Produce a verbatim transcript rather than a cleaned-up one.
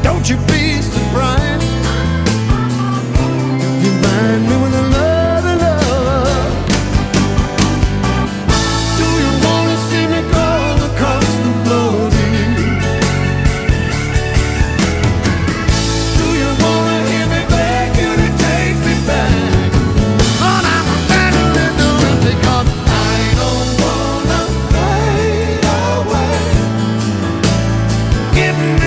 Don't you be surprised if you find me with another love. Do you wanna see me go across the floor, dear? Do you wanna hear me beg you to take me back? Lord, I'm a better than doing because I don't wanna fade away. Give me